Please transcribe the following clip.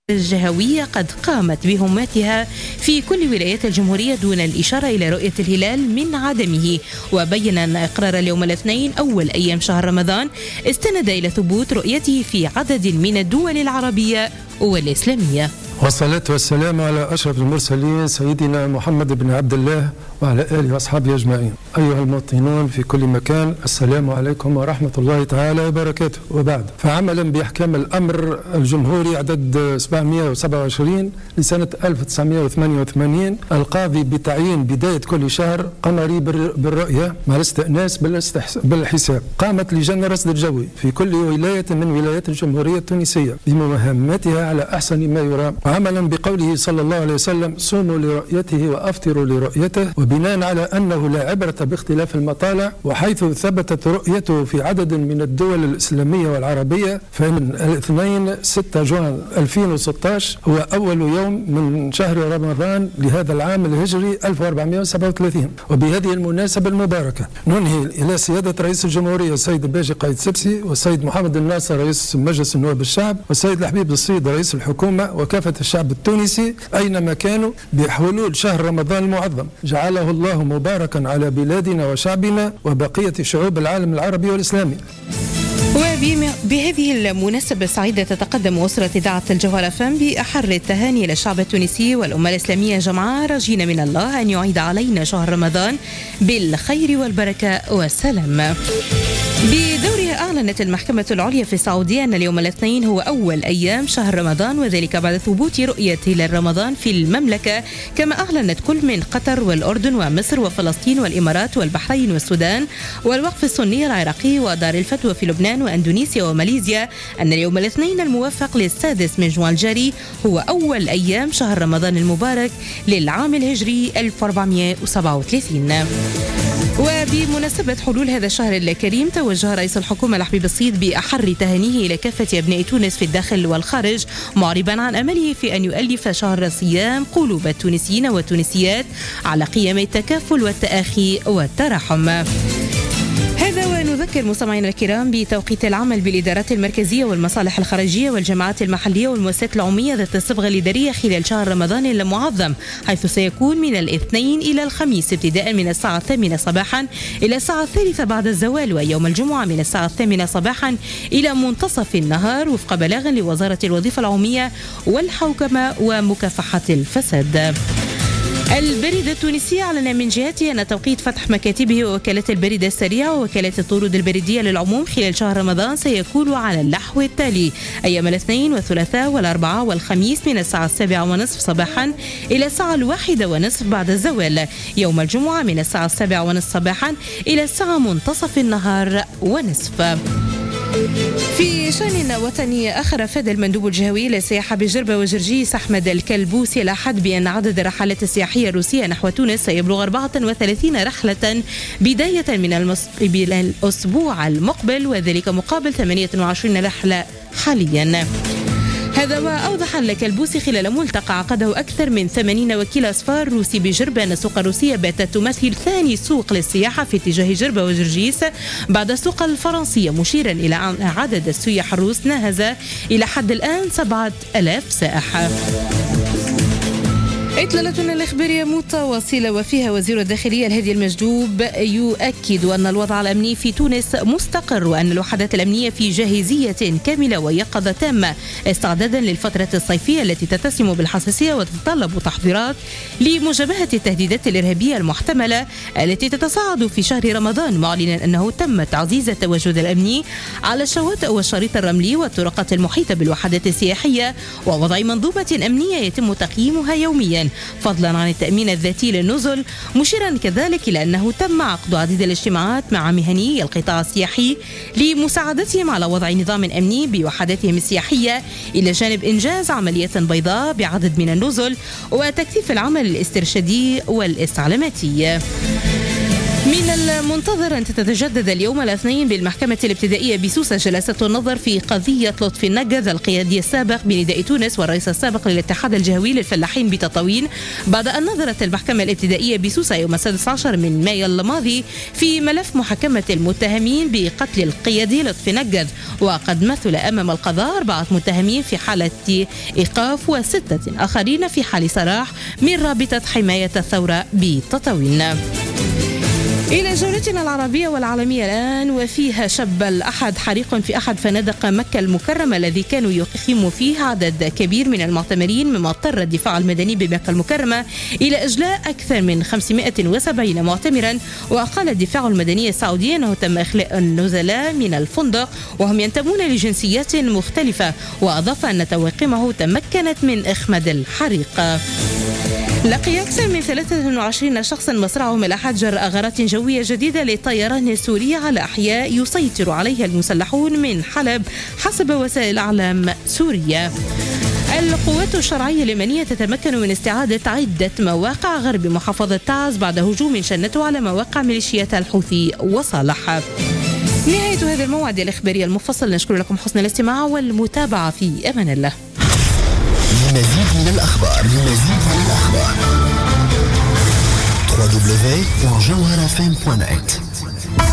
الجهوية قد قامت بمهماتها في كل ولايات الجمهورية دون الإشارة إلى رؤية الهلال من عدمه. وبين أن إقرار اليوم الاثنين أول أيام شهر رمضان استند إلى ثبوت رؤيته في عدد من الدول العربية والإسلامية. والصلاة والسلام على أشرف المرسلين سيدنا محمد بن عبد الله وعلى آله وأصحابه أجمعين. أيها المواطنون في كل مكان، السلام عليكم ورحمة الله تعالى وبركاته. وبعد، فعملا بإحكام الأمر الجمهوري عدد 727 لسنة 1988 القاضي بتعيين بداية كل شهر قمري بالرؤية مع الاستئناس بالحساب. قامت لجنة الرصد الجوي في كل ولاية من ولايات الجمهورية التونسية بمهمتها على أحسن ما يرام، عملا بقوله صلى الله عليه وسلم: صوموا لرؤيته وأفطروا لرؤيته. وبناء على أنه لا عبرة باختلاف المطالع، وحيث ثبتت رؤيته في عدد من الدول الإسلامية والعربية، فمن الاثنين 6 جوان 2016 هو أول يوم من شهر رمضان لهذا العام الهجري 1437. وبهذه المناسبة المباركة ننهي إلى سيادة رئيس الجمهورية السيد باجي قايد سبسي، والسيد محمد الناصر رئيس مجلس النواب الشعب، والسيد الحبيب الصيد رئيس الحكومة، وكافة الشعب التونسي أينما كانوا، بحلول شهر رمضان المعظم جعله الله مباركا على بلادنا وشعبنا وبقية شعوب العالم العربي والإسلامي. وبهذه المناسبة السعيدة تتقدم أسرة إذاعة الجوهرة FM بأحر التهاني للشعب التونسي والأمة الإسلامية جمعاء، راجين من الله أن يعيد علينا شهر رمضان بالخير والبركة والسلام. بدورها أعلنت المحكمة العليا في السعودية أن اليوم الاثنين هو أول أيام شهر رمضان، وذلك بعد ثبوت رؤية هلال رمضان في المملكة، كما أعلنت كل من قطر والأردن ومصر وفلسطين والإمارات والبحرين والسودان والوقف السني العراقي ودار الفتوى في لبنان وأندونيسيا وماليزيا أن اليوم الاثنين الموافق للسادس من جوان الجاري هو أول أيام شهر رمضان المبارك للعام الهجري 1437. وبمناسبة حلول هذا الشهر الكريم توجه رئيس الحكومة الحبيب الصيد بأحر تهانيه إلى كافة أبناء تونس في الداخل والخارج، معربا عن أمله في أن يؤلف شهر صيام قلوب التونسيين والتونسيات على قيم التكافل والتآخي والتراحم. هذا ونذكر مستمعينا الكرام بتوقيت العمل بالإدارات المركزية والمصالح الخارجية والجماعات المحلية والمؤسسات العمومية ذات الصبغة الإدارية خلال شهر رمضان المعظم، حيث سيكون من الاثنين إلى الخميس ابتداء من الساعة 8 صباحا إلى الساعة 3 بعد الزوال، ويوم الجمعة من الساعة 8 صباحا إلى منتصف النهار، وفق بلاغ لوزارة الوظيفة العمومية والحوكمة ومكافحة الفساد. البريد التونسي أعلن من جهته أن توقيت فتح مكاتبه ووكالات البريد السريع ووكالات الطرود البريدية للعموم خلال شهر رمضان سيكون على النحو التالي: أيام الاثنين والثلاثاء والأربعاء والخميس من الساعة 7:30 صباحا إلى الساعة 1:30 بعد الزوال، يوم الجمعة من الساعة 7:30 صباحا إلى الساعة منتصف النهار ونصف. في شأن وطني آخر، أفاد المندوب الجهوي للسياحة بجربة وجرجيس أحمد الكلبوسي الأحد بأن عدد الرحلات السياحية الروسية نحو تونس سيبلغ 34 رحلة بداية من الأسبوع المقبل، وذلك مقابل 28 رحلة حاليا. هذا وأوضح الكلبوسي خلال ملتقى عقده أكثر من 80 وكيل أسفار روسي بجربة أن السوق الروسية باتت تمثل ثاني سوق للسياحة في اتجاه جربة وجرجيس بعد السوق الفرنسية، مشيرا إلى أن عدد السياح الروس ناهز إلى حد الآن 7000 سائح. إطلالتنا الإخبارية متواصلة وفيها وزير الداخلية الهادي المجدوب يؤكد أن الوضع الأمني في تونس مستقر، وأن الوحدات الأمنية في جاهزية كاملة ويقظة تامة استعدادا للفترة الصيفية التي تتسم بالحساسية وتتطلب تحضيرات لمجابهة التهديدات الإرهابية المحتملة التي تتصاعد في شهر رمضان، معلنا أنه تم تعزيز التواجد الأمني على الشواطئ والشريط الرملي والطرقات المحيطة بالوحدات السياحية، ووضع منظومة أمنية يتم تقييمها يوميا، فضلا عن التأمين الذاتي للنزل، مشيرا كذلك إلى أنه تم عقد عديد الاجتماعات مع مهني القطاع السياحي لمساعدتهم على وضع نظام أمني بوحداتهم السياحية، إلى جانب إنجاز عملية بيضاء بعدد من النزل وتكثيف العمل الاسترشادي والاستعلاماتي. من المنتظر أن تتجدد اليوم الاثنين بالمحكمة الابتدائية بسوسة جلسة النظر في قضية لطفي النقذ القيادي السابق بنداء تونس والرئيس السابق للاتحاد الجهوي للفلاحين بتطاوين، بعد أن نظرت المحكمة الابتدائية بسوسة يوم 16 من مايو الماضي في ملف محاكمة المتهمين بقتل القيادي لطفي النقذ، وقد مثل أمام القضاء 4 متهمين في حالة إيقاف و6 آخرين في حال سراح من رابطة حماية الثورة بتطاوين. إلى جولتنا العربية والعالمية الآن، وفيها شب الأحد حريق في أحد فنادق مكة المكرمة الذي كانوا يقيم فيه عدد كبير من المعتمرين، مما اضطر الدفاع المدني بمكة المكرمة إلى إجلاء أكثر من 570 معتمرا. وقال الدفاع المدني السعودي أنه تم إخلاء النزلاء من الفندق وهم ينتمون لجنسيات مختلفة، وأضاف أن طواقمه تمكنت من إخماد الحريق. لقي أكثر من 23 شخصا مصرعهم الأحد جراء غارات جوية جديدة للطيران السوري على أحياء يسيطر عليها المسلحون من حلب حسب وسائل إعلام سورية. القوات الشرعية اليمنية تتمكن من استعادة عدة مواقع غرب محافظة تعز بعد هجوم شنته على مواقع ميليشيات الحوثي وصالح. نهاية هذا الموعد الإخباري المفصل، نشكر لكم حسن الاستماع والمتابعة في أمان الله. لمزيد من الأخبار www.jawharafm.net